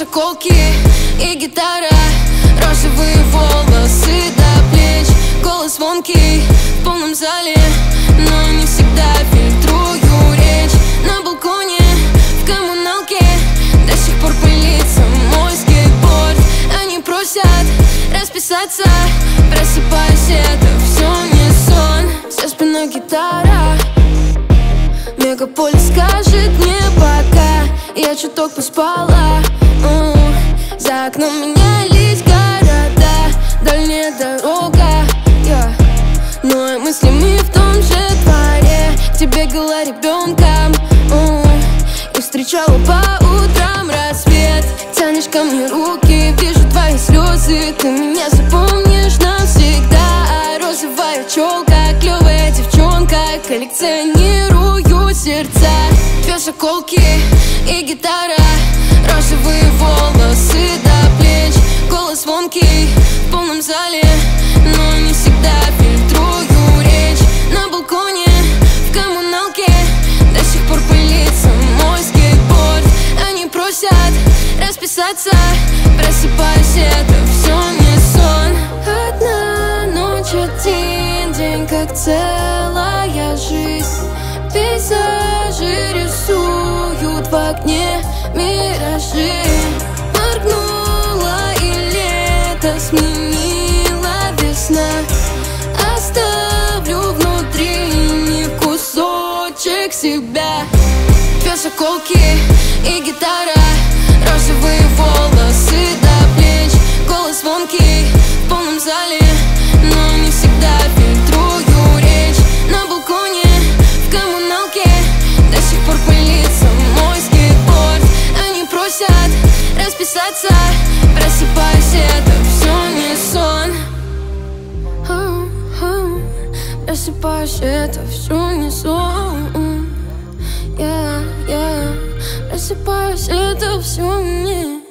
заколки и гитара, розовые волосы до плеч, голос звонкий в полном зале, но не всегда фильтрую речь. На балконе, в коммуналке до сих пор пылится мой скейтборд. Они просят расписаться, просыпаюсь, это все не сон. За спиной гитара, мегаполис скажет мне пока, я чуток поспала. За окном менялись города, дальняя дорога, но и мысли мы в том же дворе. Тебе была ребенком и встречала по утрам рассвет. Тянешь ко мне руки, вижу твои слезы, ты меня запомнишь навсегда. Розовая челка, клевая девчонка, коллекционирую сердца. Две заколки и гитара, розовые волосы до плеч, голос звонкий в полном зале, но не всегда фильтрую речь. На балконе, в коммуналке до сих пор пылится мой скейтборд. Они просят расписаться, просыпаюсь, это все не сон. Одна ночь, один день, как целая жизнь. Пейзажи рисуют в окне миражи. Моргнула и лето сменила весна. Оставлю внутри не кусочек себя. Две заколки и гитара, розовые волосы до плеч, голос звонкий в полном зале, но не всегда фильтрую речь. На балконе, в коммуналке до сих пор пылится мой скейтборд. Они просят расписаться, просыпаюсь, это все не сон. Просыпаюсь, это все не сон. Просыпаюсь, это все не